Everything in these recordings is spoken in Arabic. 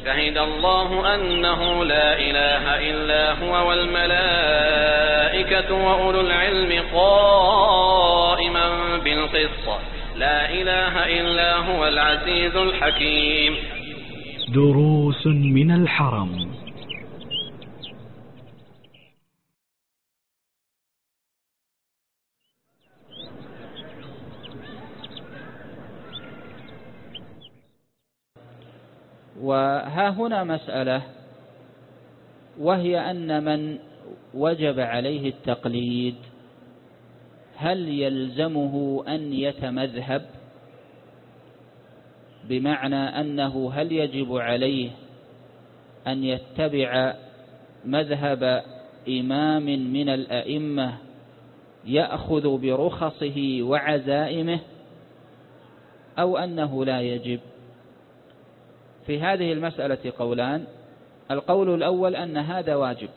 شهد الله أنه لا إله إلا هو والملائكة وأولو العلم قائما بالقسط لا إله إلا هو العزيز الحكيم. دروس من الحرم. وها هنا مسألة، وهي أن من وجب عليه التقليد هل يلزمه أن يتمذهب؟ بمعنى أنه هل يجب عليه أن يتبع مذهب إمام من الأئمة يأخذ برخصه وعزائمه، أو أنه لا يجب؟ في هذه المسألة قولان. القول الأول أن هذا واجب،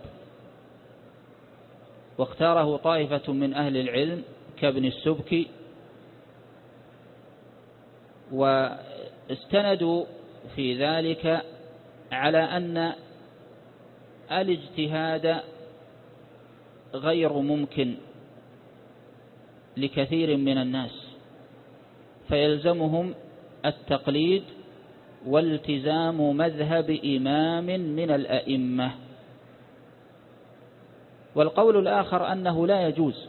واختاره طائفة من أهل العلم كابن السبكي، واستندوا في ذلك على أن الاجتهاد غير ممكن لكثير من الناس، فيلزمهم التقليد والتزام مذهب إمام من الأئمة. والقول الآخر أنه لا يجوز،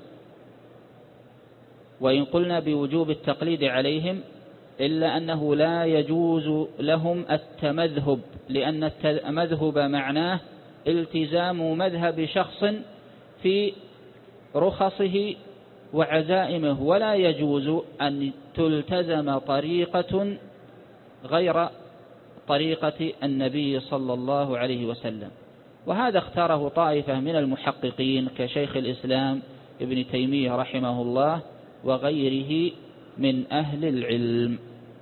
وإن قلنا بوجوب التقليد عليهم إلا أنه لا يجوز لهم التمذهب، لأن التمذهب معناه التزام مذهب شخص في رخصه وعزائمه، ولا يجوز أن تلتزم طريقة غير طريقة النبي صلى الله عليه وسلم. وهذا اختاره طائفة من المحققين كشيخ الإسلام ابن تيمية رحمه الله وغيره من أهل العلم.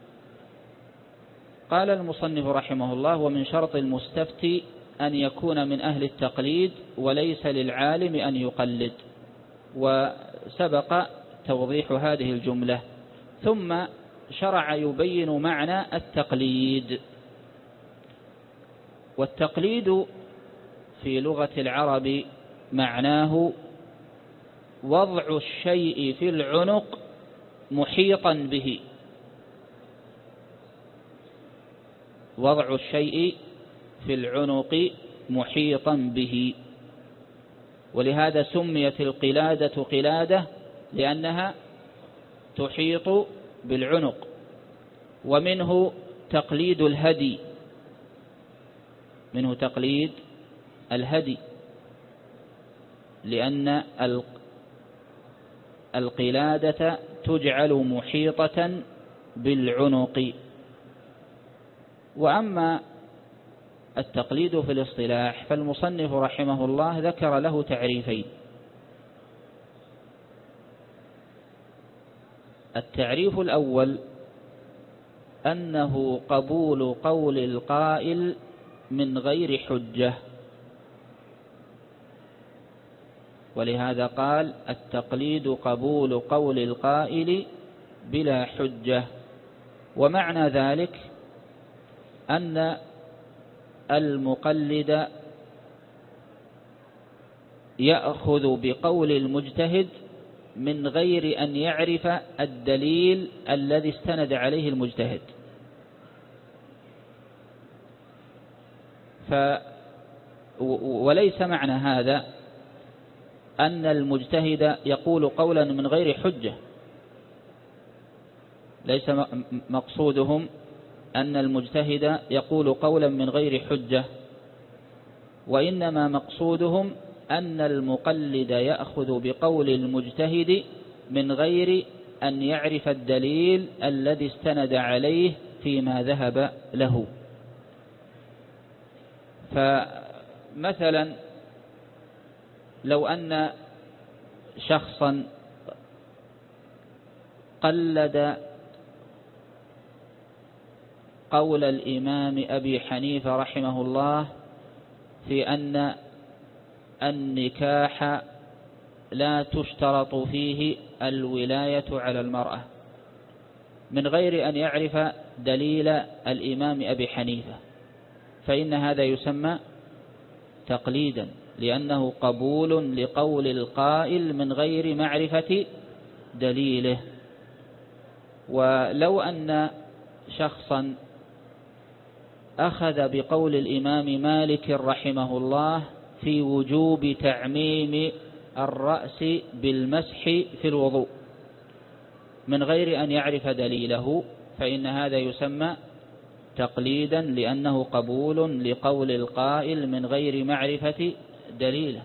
قال المصنف رحمه الله: ومن شرط المستفتي أن يكون من أهل التقليد وليس للعالم أن يقلد. وسبق توضيح هذه الجملة، ثم شرع يبين معنى التقليد. والتقليد في لغة العرب معناه وضع الشيء في العنق محيطا به، وضع الشيء في العنق محيطا به. ولهذا سميت القلادة قلادة لأنها تحيط بالعنق. ومنه تقليد الهدي، منه تقليد الهدي، لأن القلادة تجعل محيطة بالعنق. وأما التقليد في الاصطلاح فالمصنف رحمه الله ذكر له تعريفين. التعريف الأول أنه قبول قول القائل من غير حجة، ولهذا قال: التقليد قبول قول القائل بلا حجة. ومعنى ذلك أن المقلد يأخذ بقول المجتهد من غير أن يعرف الدليل الذي استند عليه المجتهد. وليس معنى هذا أن المجتهد يقول قولا من غير حجة، ليس مقصودهم أن المجتهد يقول قولا من غير حجة، وإنما مقصودهم أن المقلد يأخذ بقول المجتهد من غير أن يعرف الدليل الذي استند عليه فيما ذهب له. فمثلا لو أن شخصا قلد قول الإمام أبي حنيفة رحمه الله في أن النكاح لا تشترط فيه الولاية على المرأة، من غير أن يعرف دليل الإمام أبي حنيفة، فإن هذا يسمى تقليدا، لأنه قبول لقول القائل من غير معرفة دليله. ولو أن شخصا أخذ بقول الإمام مالك رحمه الله في وجوب تعميم الرأس بالمسح في الوضوء من غير أن يعرف دليله، فإن هذا يسمى تقليدا، لأنه قبول لقول القائل من غير معرفة دليله.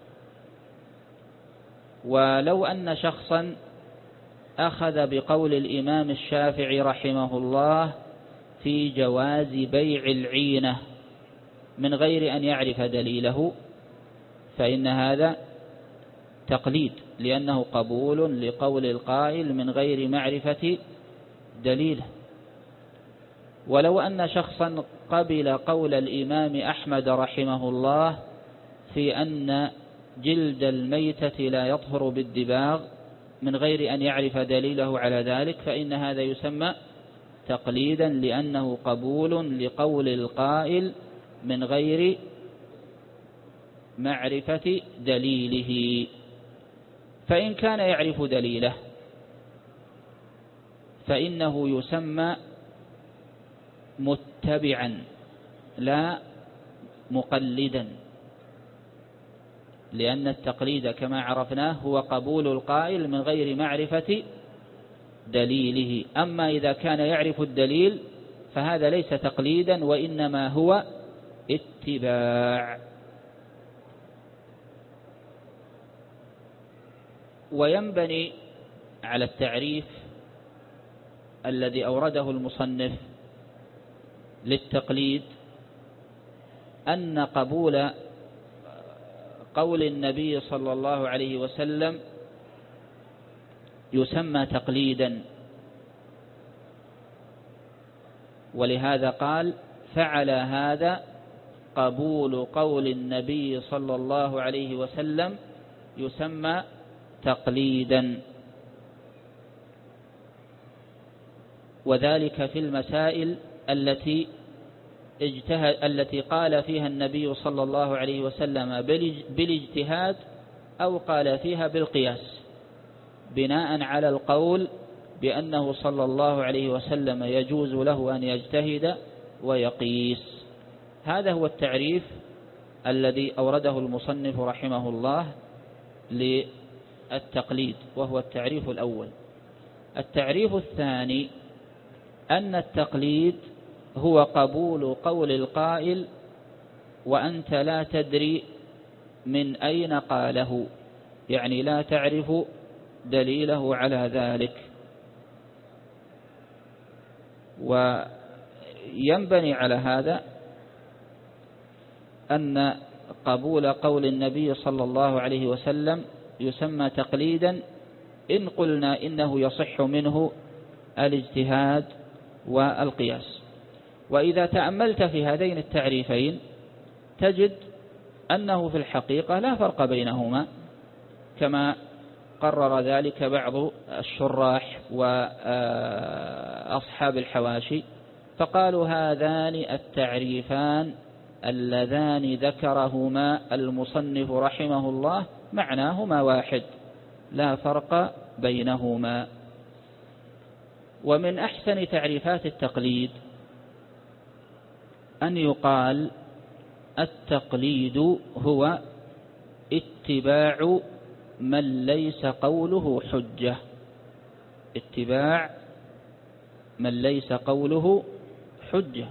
ولو أن شخصا أخذ بقول الإمام الشافعي رحمه الله في جواز بيع العينة من غير أن يعرف دليله، فإن هذا تقليد، لأنه قبول لقول القائل من غير معرفة دليله. ولو أن شخصا قبل قول الإمام أحمد رحمه الله في أن جلد الميتة لا يطهر بالدباغ من غير أن يعرف دليله على ذلك، فإن هذا يسمى تقليدا، لأنه قبول لقول القائل من غير معرفة دليله. فإن كان يعرف دليله فإنه يسمى متبعا لا مقلدا، لأن التقليد كما عرفناه هو قبول القائل من غير معرفة دليله. أما إذا كان يعرف الدليل فهذا ليس تقليدا، وإنما هو اتباع. وينبني على التعريف الذي أورده المصنف للتقليد أن قبول قول النبي صلى الله عليه وسلم يسمى تقليدا، ولهذا قال فعل هذا قبول قول النبي صلى الله عليه وسلم يسمى تقليدا. وذلك في المسائل التي قال فيها النبي صلى الله عليه وسلم بالاجتهاد أو قال فيها بالقياس، بناء على القول بأنه صلى الله عليه وسلم يجوز له أن يجتهد ويقيس. هذا هو التعريف الذي أورده المصنف رحمه الله للتقليد، وهو التعريف الأول. التعريف الثاني أن التقليد هو قبول قول القائل وأنت لا تدري من أين قاله، يعني لا تعرف دليله على ذلك. وينبني على هذا أن قبول قول النبي صلى الله عليه وسلم يسمى تقليدا إن قلنا إنه يصح منه الاجتهاد والقياس. وإذا تأملت في هذين التعريفين تجد أنه في الحقيقة لا فرق بينهما، كما قرر ذلك بعض الشراح وأصحاب الحواشي، فقالوا هذان التعريفان اللذان ذكرهما المصنف رحمه الله معناهما واحد لا فرق بينهما. ومن أحسن تعريفات التقليد أن يقال التقليد هو اتباع من ليس قوله حجة، اتباع من ليس قوله حجة،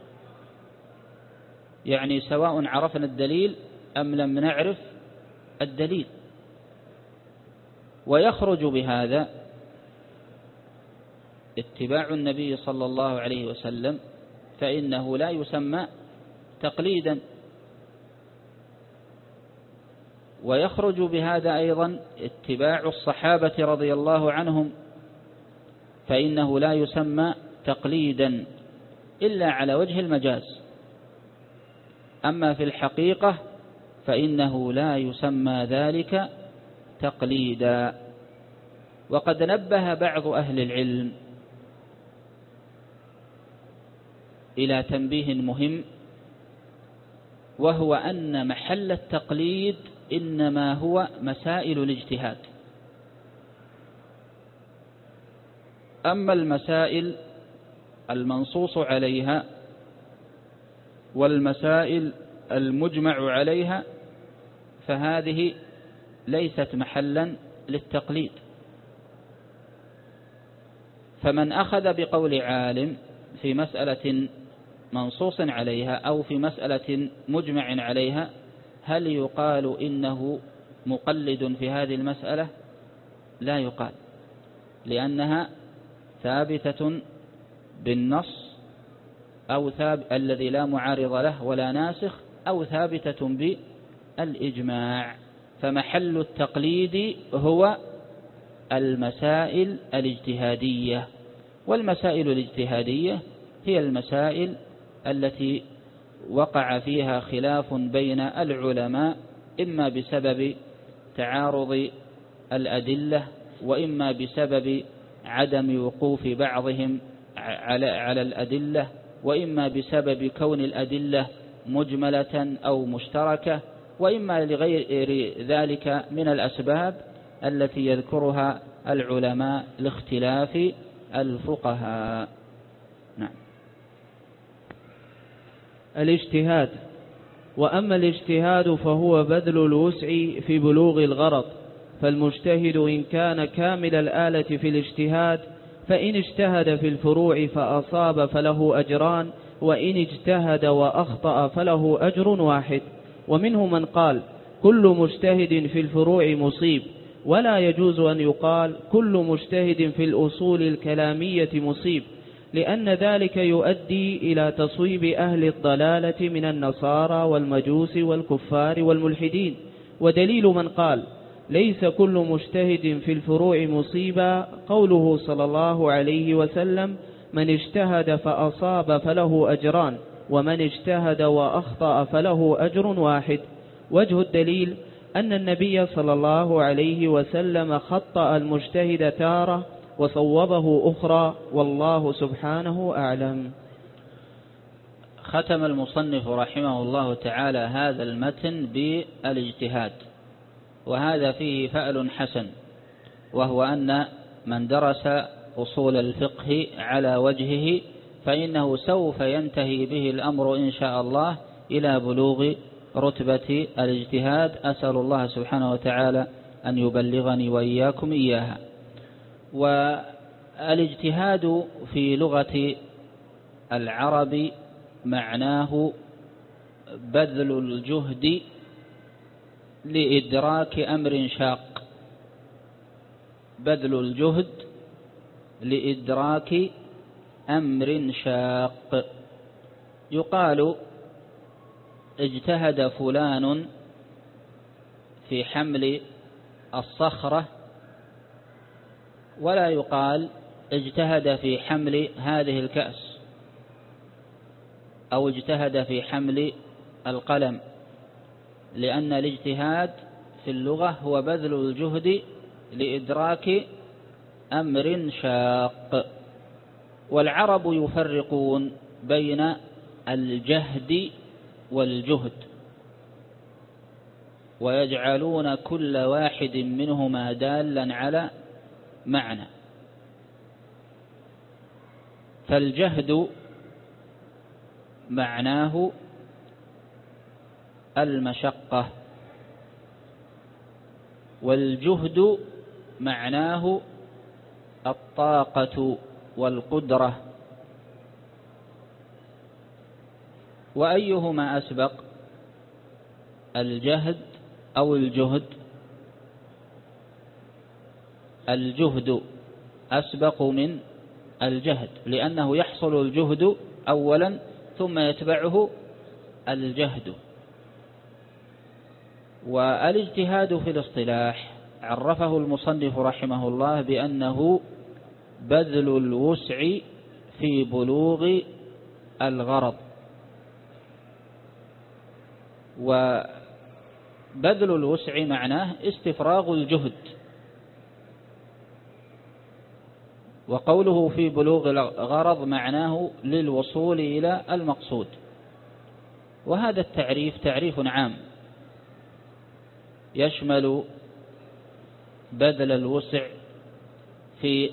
يعني سواء عرفنا الدليل أم لم نعرف الدليل. ويخرج بهذا اتباع النبي صلى الله عليه وسلم، فإنه لا يسمى تقليدا. ويخرج بهذا أيضا اتباع الصحابة رضي الله عنهم، فإنه لا يسمى تقليدا إلا على وجه المجاز، أما في الحقيقة فإنه لا يسمى ذلك تقليدا. وقد نبه بعض أهل العلم إلى تنبيه مهم، وهو أن محل التقليد إنما هو مسائل الاجتهاد. أما المسائل المنصوص عليها والمسائل المجمع عليها فهذه ليست محلا للتقليد. فمن أخذ بقول عالم في مسألة منصوص عليها أو في مسألة مجمع عليها هل يقال إنه مقلد في هذه المسألة؟ لا يقال، لأنها ثابتة بالنص أو الذي لا معارض له ولا ناسخ، أو ثابتة بالإجماع. فمحل التقليد هو المسائل الاجتهادية، والمسائل الاجتهادية هي المسائل التي وقع فيها خلاف بين العلماء إما بسبب تعارض الأدلة وإما بسبب عدم وقوف بعضهم على الأدلة وإما بسبب كون الأدلة مجملة أو مشتركة وإما لغير ذلك من الأسباب التي يذكرها العلماء لاختلاف الفقهاء. نعم. الاجتهاد. وأما الاجتهاد فهو بذل الوسع في بلوغ الغرض، فالمجتهد إن كان كامل الآلة في الاجتهاد فإن اجتهد في الفروع فأصاب فله أجران، وإن اجتهد وأخطأ فله أجر واحد. ومنه من قال كل مجتهد في الفروع مصيب، ولا يجوز أن يقال كل مجتهد في الأصول الكلامية مصيب، لأن ذلك يؤدي إلى تصويب أهل الضلالة من النصارى والمجوس والكفار والملحدين. ودليل من قال ليس كل مجتهد في الفروع مصيبا قوله صلى الله عليه وسلم من اجتهد فأصاب فله أجران، ومن اجتهد وأخطأ فله أجر واحد. وجه الدليل أن النبي صلى الله عليه وسلم خطأ المجتهد تارة وصوبه أخرى، والله سبحانه أعلم. ختم المصنف رحمه الله تعالى هذا المتن بالاجتهاد، وهذا فيه فأل حسن، وهو أن من درس أصول الفقه على وجهه فإنه سوف ينتهي به الأمر إن شاء الله إلى بلوغ رتبة الاجتهاد. أسأل الله سبحانه وتعالى أن يبلغني وإياكم إياها. والاجتهاد في لغة العرب معناه بذل الجهد لإدراك أمر شاق، بذل الجهد لإدراك أمر شاق. يقال اجتهد فلان في حمل الصخرة، ولا يقال اجتهد في حمل هذه الكأس أو اجتهد في حمل القلم، لأن الاجتهاد في اللغة هو بذل الجهد لإدراك أمر شاق. والعرب يفرقون بين الجهد والجهد، ويجعلون كل واحد منهما دالا على معنى. فالجهد معناه المشقة، والجهد معناه الطاقة والقدرة. وأيهما أسبق، الجهد أو الجهد؟ الجهد أسبق من الجهد، لأنه يحصل الجهد أولا ثم يتبعه الجهد. والاجتهاد في الاصطلاح عرفه المصنف رحمه الله بأنه بذل الوسع في بلوغ الغرض. وبذل الوسع معناه استفراغ الجهد، وقوله في بلوغ الغرض معناه للوصول إلى المقصود. وهذا التعريف تعريف عام يشمل بذل الوسع في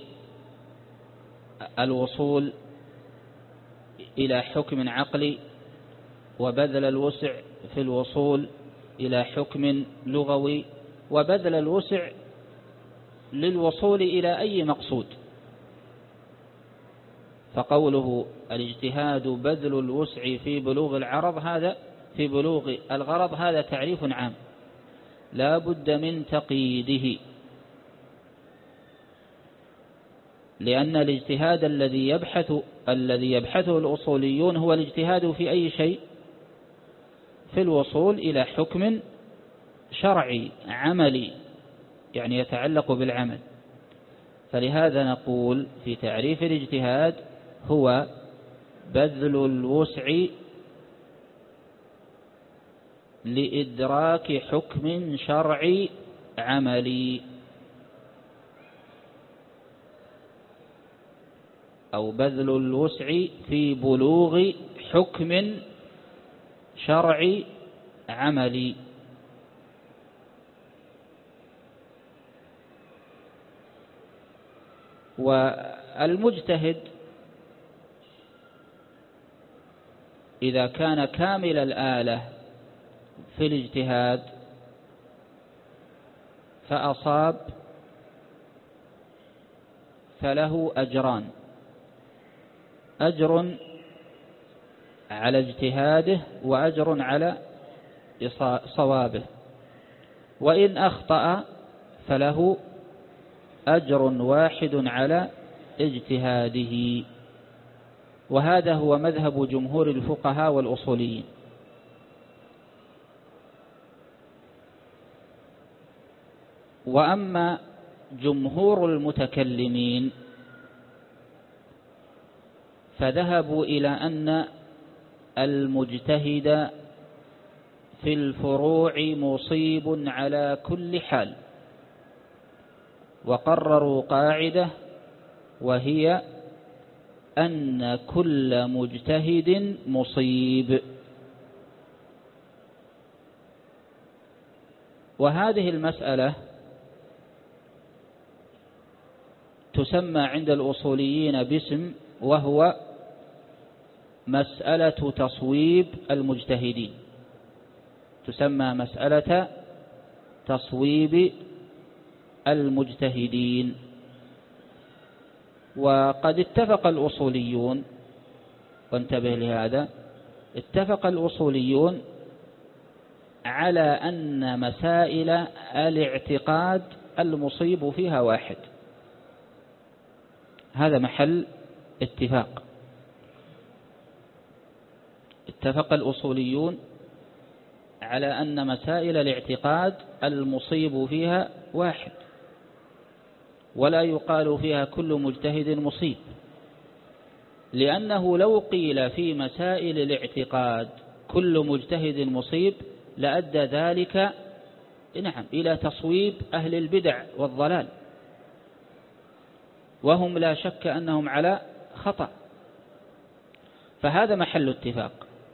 الوصول إلى حكم عقلي، وبذل الوسع في الوصول إلى حكم لغوي، وبذل الوسع للوصول إلى أي مقصود. فقوله الاجتهاد بذل الوسع في بلوغ الغرض هذا تعريف عام لا بد من تقييده، لأن الاجتهاد الذي يبحثه الأصوليون هو الاجتهاد في أي شيء؟ في الوصول إلى حكم شرعي عملي، يعني يتعلق بالعمل. فلهذا نقول في تعريف الاجتهاد هو بذل الوسع لإدراك حكم شرعي عملي، أو بذل الوسع في بلوغ حكم شرعي عملي. والمجتهد إذا كان كامل الآلة في الاجتهاد فأصاب فله أجران: أجر على اجتهاده وأجر على صوابه، وإن أخطأ فله أجر واحد على اجتهاده. وهذا هو مذهب جمهور الفقهاء والأصوليين. وأما جمهور المتكلمين فذهبوا إلى أن المجتهد في الفروع مصيب على كل حال، وقرروا قاعدة وهي أن كل مجتهد مصيب. وهذه المسألة تسمى عند الأصوليين باسم، وهو مسألة تصويب المجتهدين، تسمى مسألة تصويب المجتهدين. وقد اتفق الأصوليون، وانتبه لهذا، اتفق الأصوليون على أن مسائل الاعتقاد المصيب فيها واحد، هذا محل اتفاق. اتفق الأصوليون على أن مسائل الاعتقاد المصيب فيها واحد، ولا يقال فيها كل مجتهد مصيب، لأنه لو قيل في مسائل الاعتقاد كل مجتهد مصيب لأدى ذلك إلى تصويب أهل البدع والضلال، وهم لا شك أنهم على خطأ. فهذا محل اتفاق،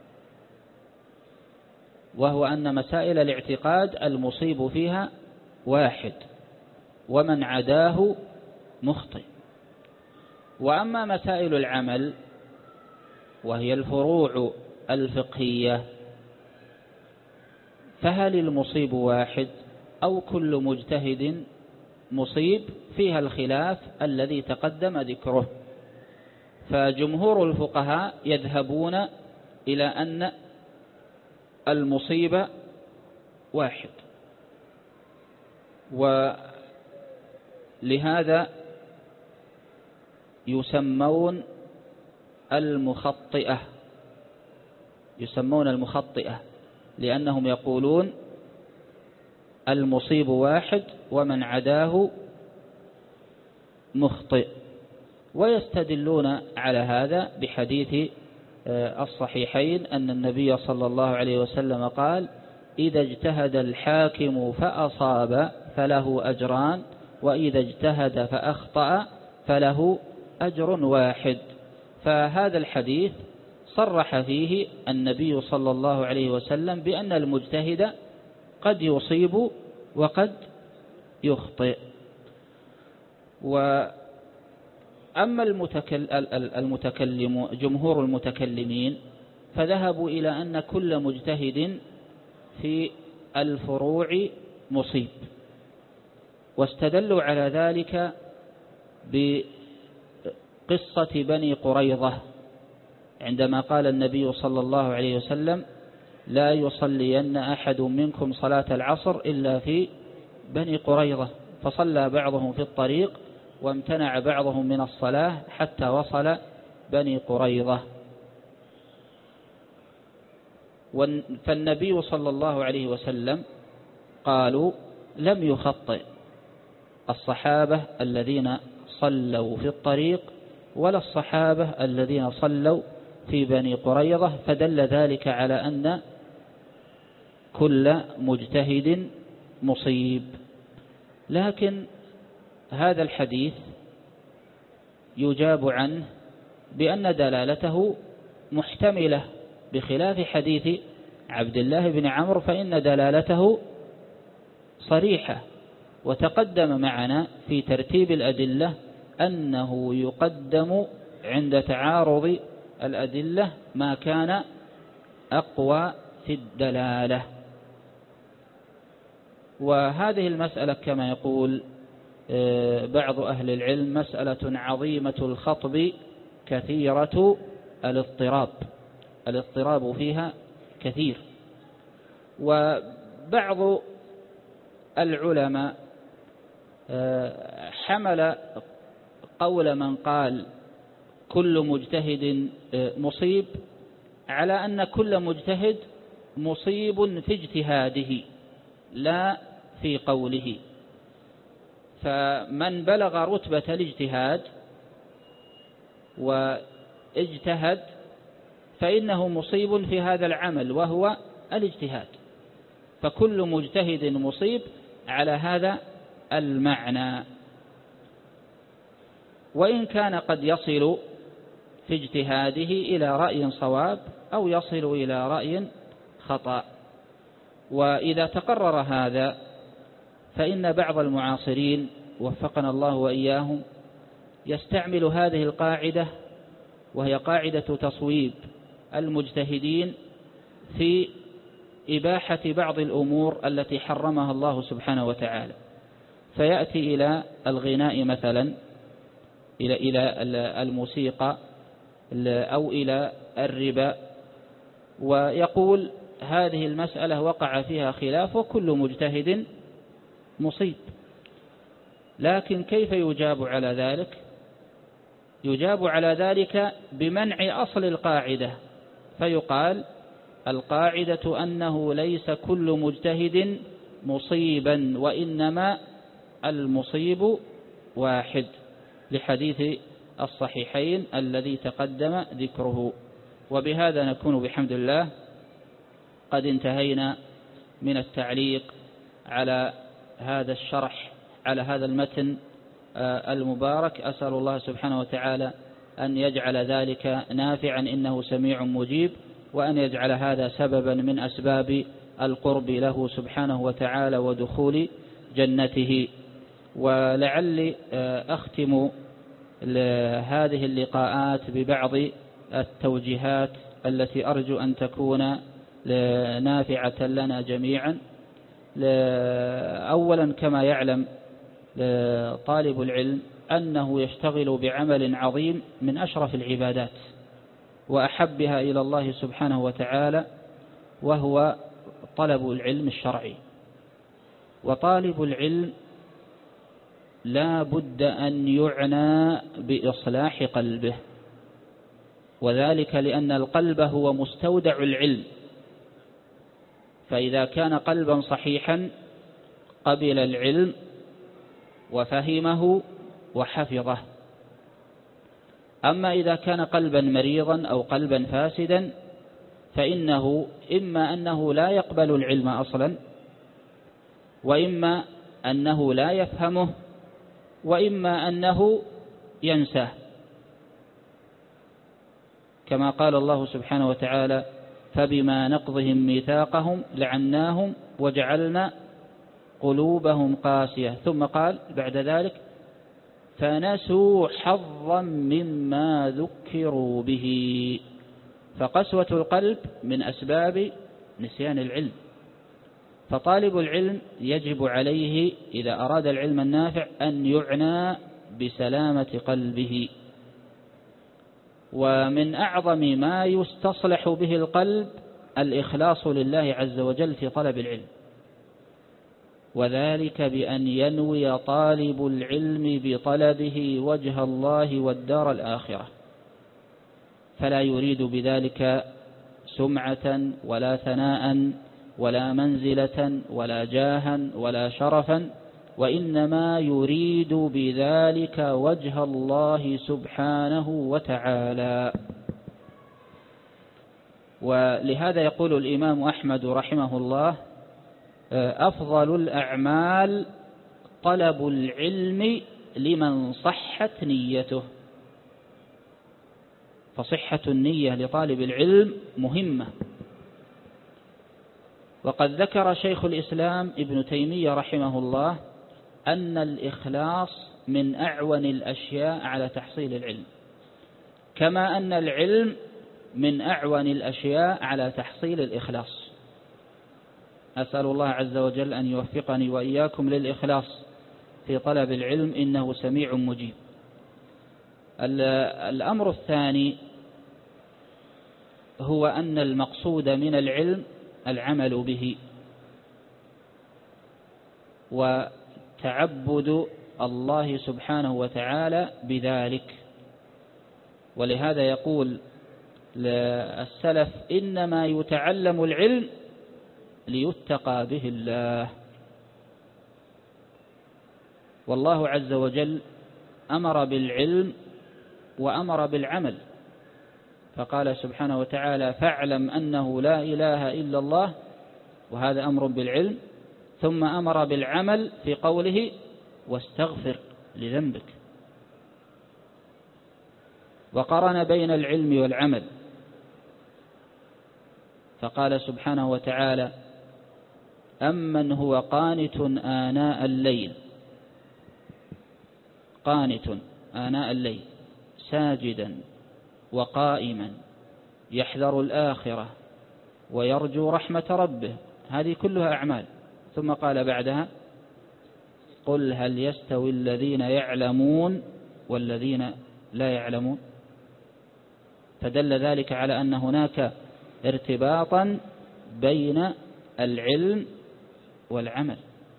وهو أن مسائل الاعتقاد المصيب فيها واحد، ومن عداه مخطئ. وأما مسائل العمل وهي الفروع الفقهية فهل المصيب واحد أو كل مجتهد مصيب؟ فيها الخلاف الذي تقدم ذكره. فجمهور الفقهاء يذهبون إلى أن المصيب واحد، ولهذا يسمون المخطئة، لأنهم يقولون المصيب واحد ومن عداه مخطئ. ويستدلون على هذا بحديث الصحيحين أن النبي صلى الله عليه وسلم قال: إذا اجتهد الحاكم فأصاب فله أجران، وإذا اجتهد فأخطأ فله أجر واحد. فهذا الحديث صرح فيه النبي صلى الله عليه وسلم بأن المجتهد قد يصيب وقد يخطئ. وأما جمهور المتكلمين فذهبوا إلى أن كل مجتهد في الفروع مصيب، واستدلوا على ذلك بقصة بني قريظة عندما قال النبي صلى الله عليه وسلم: لا يصلين أحد منكم صلاة العصر إلا في بني قريظة، فصلى بعضهم في الطريق وامتنع بعضهم من الصلاة حتى وصل بني قريظة. فالنبي صلى الله عليه وسلم قالوا لم يخطئ الصحابة الذين صلوا في الطريق ولا الصحابة الذين صلوا في بني قريظة، فدل ذلك على أن كل مجتهد مصيب. لكن هذا الحديث يجاب عنه بأن دلالته محتملة، بخلاف حديث عبد الله بن عمرو فإن دلالته صريحة. وتقدم معنا في ترتيب الأدلة أنه يقدم عند تعارض الأدلة ما كان أقوى في الدلالة. وهذه المسألة كما يقول بعض أهل العلم مسألة عظيمة الخطب كثيرة الاضطراب فيها كثير. وبعض العلماء حمل قول من قال كل مجتهد مصيب على أن كل مجتهد مصيب في اجتهاده لا في قوله، فمن بلغ رتبة الاجتهاد واجتهد فإنه مصيب في هذا العمل وهو الاجتهاد، فكل مجتهد مصيب على هذا المعنى. وإن كان قد يصل في اجتهاده إلى رأي صواب أو يصل إلى رأي خطأ. وإذا تقرر هذا فإن بعض المعاصرين وفقنا الله وإياهم يستعمل هذه القاعدة، وهي قاعدة تصويب المجتهدين في إباحة بعض الأمور التي حرمها الله سبحانه وتعالى، فيأتي إلى الغناء مثلا، إلى الموسيقى أو إلى الربا، ويقول هذه المسألة وقع فيها خلاف وكل مجتهد مصيب. لكن كيف يجاب على ذلك؟ يجاب على ذلك بمنع أصل القاعدة، فيقال القاعدة أنه ليس كل مجتهد مصيبا وإنما المصيب واحد، لحديث الصحيحين الذي تقدم ذكره. وبهذا نكون بحمد الله قد انتهينا من التعليق على هذا الشرح على هذا المتن المبارك. أسأل الله سبحانه وتعالى أن يجعل ذلك نافعا إنه سميع مجيب، وأن يجعل هذا سببا من أسباب القرب له سبحانه وتعالى ودخول جنته. ولعلي أختم هذه اللقاءات ببعض التوجيهات التي أرجو أن تكون نافعة لنا جميعا. أولا كما يعلم طالب العلم أنه يشتغل بعمل عظيم من أشرف العبادات وأحبها إلى الله سبحانه وتعالى، وهو طلب العلم الشرعي. وطالب العلم لا بد أن يعنى بإصلاح قلبه، وذلك لأن القلب هو مستودع العلم، فإذا كان قلبا صحيحا قبل العلم وفهمه وحفظه. أما إذا كان قلبا مريضا أو قلبا فاسدا فإنه إما أنه لا يقبل العلم أصلا، وإما أنه لا يفهمه، وإما أنه ينساه. كما قال الله سبحانه وتعالى: فبما نقضهم ميثاقهم لعناهم وجعلنا قلوبهم قاسية. ثم قال بعد ذلك: فنسوا حظا مما ذكروا به. فقسوة القلب من أسباب نسيان العلم، فطالب العلم يجب عليه إذا أراد العلم النافع أن يعنى بسلامة قلبه. ومن أعظم ما يستصلح به القلب الإخلاص لله عز وجل في طلب العلم، وذلك بأن ينوي طالب العلم بطلبه وجه الله والدار الآخرة، فلا يريد بذلك سمعة ولا ثناء ولا منزلة ولا جاها ولا شرفا، وإنما يريد بذلك وجه الله سبحانه وتعالى. ولهذا يقول الإمام أحمد رحمه الله: أفضل الأعمال طلب العلم لمن صحت نيته. فصحة النية لطالب العلم مهمة. وقد ذكر شيخ الإسلام ابن تيمية رحمه الله أن الإخلاص من أعون الأشياء على تحصيل العلم، كما أن العلم من أعون الأشياء على تحصيل الإخلاص. أسأل الله عز وجل أن يوفقني وإياكم للإخلاص في طلب العلم، إنه سميع مجيب. الأمر الثاني هو أن المقصود من العلم العمل به وتعبد الله سبحانه وتعالى بذلك. ولهذا يقول السلف: إنما يتعلم العلم ليتقى به الله. والله عز وجل أمر بالعلم وأمر بالعمل، فقال سبحانه وتعالى: فاعلم أنه لا إله إلا الله، وهذا أمر بالعلم. ثم أمر بالعمل في قوله: واستغفر لذنبك. وقرن بين العلم والعمل، فقال سبحانه وتعالى: أمن هو قانت آناء الليل، قانت آناء الليل ساجدا وقائما يحذر الآخرة ويرجو رحمة ربه، هذه كلها أعمال. ثم قال بعدها: قل هل يستوي الذين يعلمون والذين لا يعلمون. فدل ذلك على أن هناك ارتباطا بين العلم والعمل.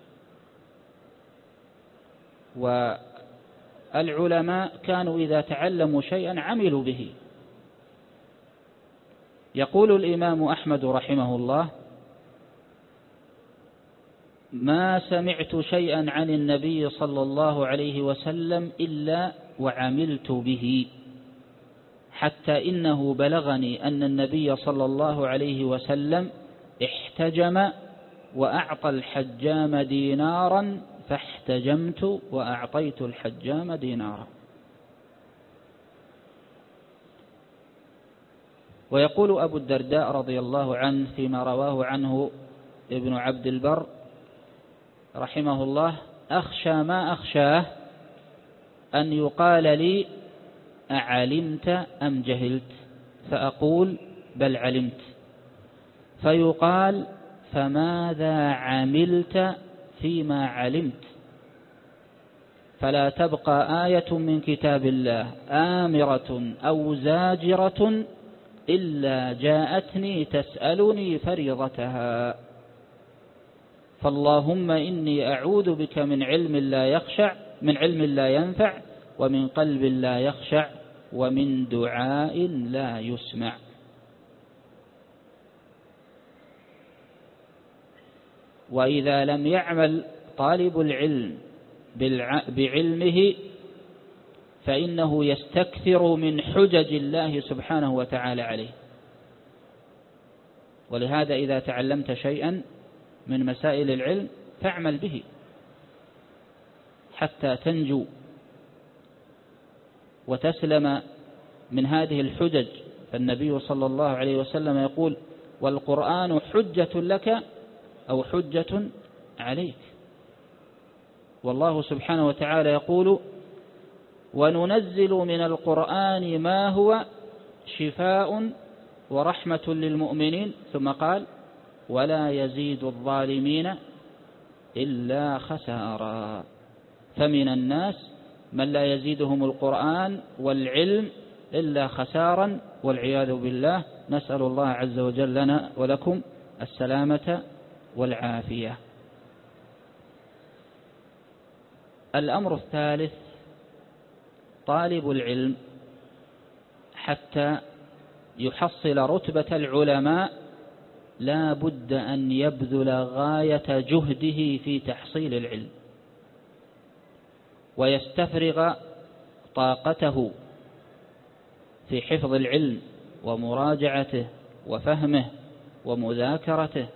والعلماء كانوا إذا تعلموا شيئا عملوا به. يقول الإمام أحمد رحمه الله: ما سمعت شيئا عن النبي صلى الله عليه وسلم إلا وعملت به، حتى إنه بلغني أن النبي صلى الله عليه وسلم احتجم وأعطى الحجام دينارا فاحتجمت وأعطيت الحجام دينارا. ويقول أبو الدرداء رضي الله عنه فيما رواه عنه ابن عبد البر رحمه الله: أخشى ما أخشاه أن يقال لي أعلمت أم جهلت، فأقول بل علمت، فيقال فماذا عملت فيما علمت، فلا تبقى آية من كتاب الله آمرة أو زاجرة إلا جاءتني تسألني فريضتها. فاللهم إني أعوذ بك من علم لا ينفع، ومن قلب لا يخشع، ومن دعاء لا يسمع. وإذا لم يعمل طالب العلم بعلمه فإنه يستكثر من حجج الله سبحانه وتعالى عليه. ولهذا إذا تعلمت شيئا من مسائل العلم فاعمل به حتى تنجو وتسلم من هذه الحجج فالنبي صلى الله عليه وسلم يقول: والقرآن حجة لك أو حجة عليك. والله سبحانه وتعالى يقول: وننزل من القرآن ما هو شفاء ورحمة للمؤمنين، ثم قال: ولا يزيد الظالمين إلا خسارا. فمن الناس من لا يزيدهم القرآن والعلم إلا خسارا والعياذ بالله. نسأل الله عز وجل لنا ولكم السلامة والعافية. الأمر الثالث: طالب العلم حتى يحصل رتبة العلماء لا بد أن يبذل غاية جهده في تحصيل العلم، ويستفرغ طاقته في حفظ العلم ومراجعته وفهمه ومذاكرته.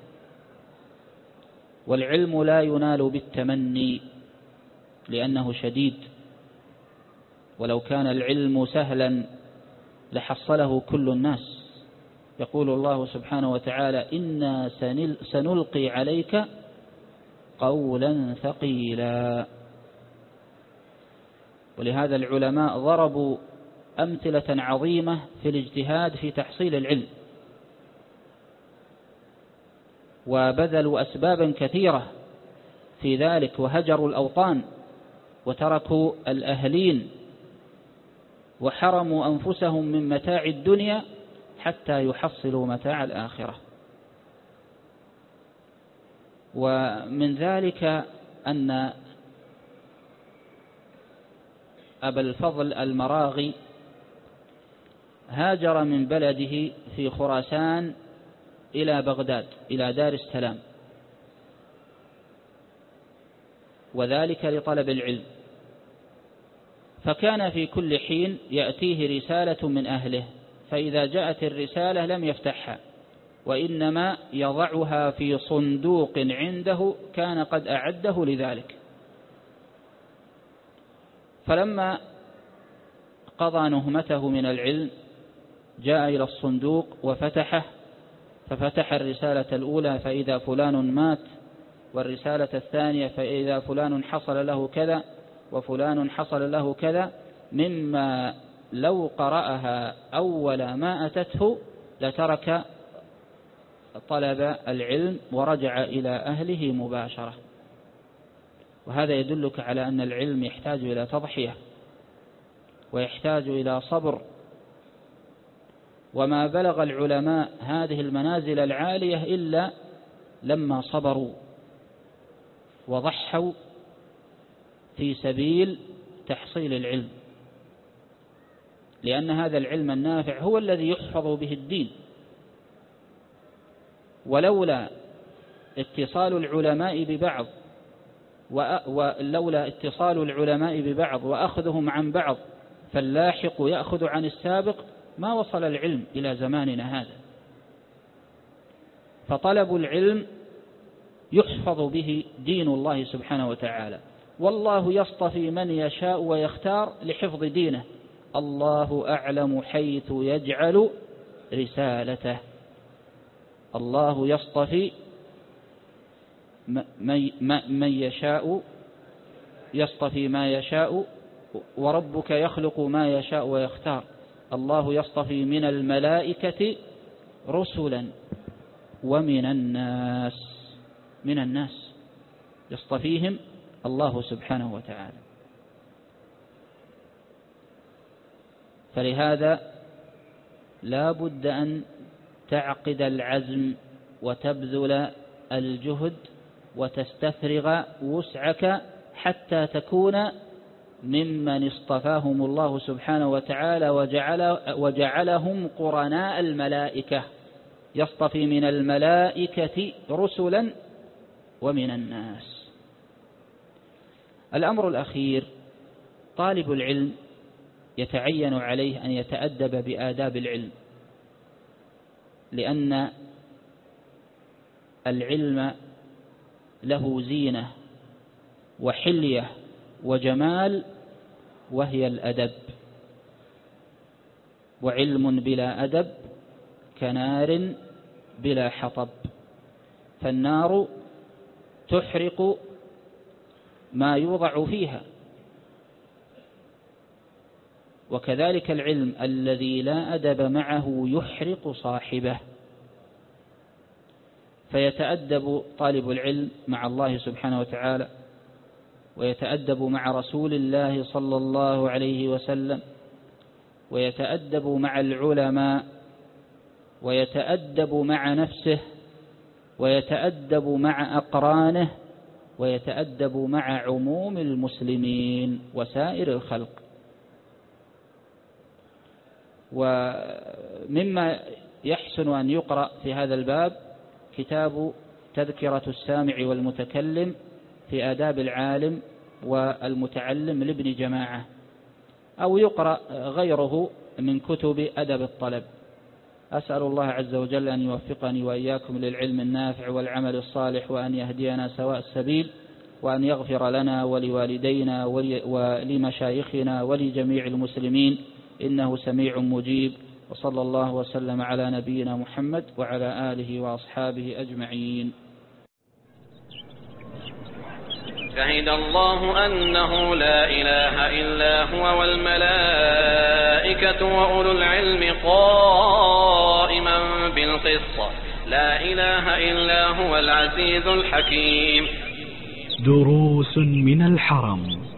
والعلم لا ينال بالتمني لأنه شديد، ولو كان العلم سهلا لحصله كل الناس. يقول الله سبحانه وتعالى: إنا سنلقي عليك قولا ثقيلا. ولهذا العلماء ضربوا أمثلة عظيمة في الاجتهاد في تحصيل العلم، وبذلوا أسبابا كثيرة في ذلك، وهجروا الأوطان وتركوا الأهلين وحرموا أنفسهم من متاع الدنيا حتى يحصلوا متاع الآخرة. ومن ذلك أن أبا الفضل المراغي هاجر من بلده في خراسان إلى بغداد إلى دار السلام، وذلك لطلب العلم. فكان في كل حين يأتيه رسالة من أهله، فإذا جاءت الرسالة لم يفتحها، وإنما يضعها في صندوق عنده كان قد أعده لذلك. فلما قضى نهمته من العلم جاء إلى الصندوق وفتحه، ففتح الرسالة الأولى فإذا فلان مات، والرسالة الثانية فإذا فلان حصل له كذا وفلان حصل له كذا، مما لو قرأها أول ما أتته لترك طلب العلم ورجع إلى أهله مباشرة. وهذا يدلك على أن العلم يحتاج إلى تضحية ويحتاج إلى صبر. وما بلغ العلماء هذه المنازل العالية إلا لما صبروا وضحوا في سبيل تحصيل العلم، لأن هذا العلم النافع هو الذي يحفظ به الدين. ولولا اتصال العلماء ببعض وأخذهم عن بعض فاللاحق يأخذ عن السابق ما وصل العلم إلى زماننا هذا. فطلب العلم يحفظ به دين الله سبحانه وتعالى، والله يصطفي من يشاء ويختار لحفظ دينه. الله أعلم حيث يجعل رسالته. الله يصطفي من يشاء، يصطفي ما يشاء، وربك يخلق ما يشاء ويختار. الله يصطفي من الملائكة رسلا ومن الناس يصطفيهم الله سبحانه وتعالى. فلهذا لا بد أن تعقد العزم وتبذل الجهد وتستفرغ وسعك حتى تكون ممن اصطفاهم الله سبحانه وتعالى وجعلهم قرناء الملائكة. يصطفي من الملائكة رسلا ومن الناس. الأمر الأخير: طالب العلم يتعين عليه أن يتأدب بآداب العلم، لأن العلم له زينة وحلية وجمال، وهي الأدب. وعلم بلا أدب كنار بلا حطب. فالنار تحرق ما يوضع فيها، وكذلك العلم الذي لا أدب معه يحرق صاحبه. فيتأدب طالب العلم مع الله سبحانه وتعالى، ويتأدب مع رسول الله صلى الله عليه وسلم، ويتأدب مع العلماء، ويتأدب مع نفسه، ويتأدب مع أقرانه، ويتأدب مع عموم المسلمين وسائر الخلق. ومما يحسن أن يقرأ في هذا الباب كتاب تذكرة السامع والمتكلم في آداب العالم والمتعلم لابن جماعة، أو يقرأ غيره من كتب أدب الطلب. أسأل الله عز وجل أن يوفقني وإياكم للعلم النافع والعمل الصالح، وأن يهدينا سواء السبيل، وأن يغفر لنا ولوالدينا ولمشايخنا ولجميع المسلمين، إنه سميع مجيب. وصلى الله وسلم على نبينا محمد وعلى آله وأصحابه أجمعين. شهد الله أنه لا إله إلا هو والملائكة وأولو العلم قائما بالقسط لا إله إلا هو العزيز الحكيم. دروس من الحرم.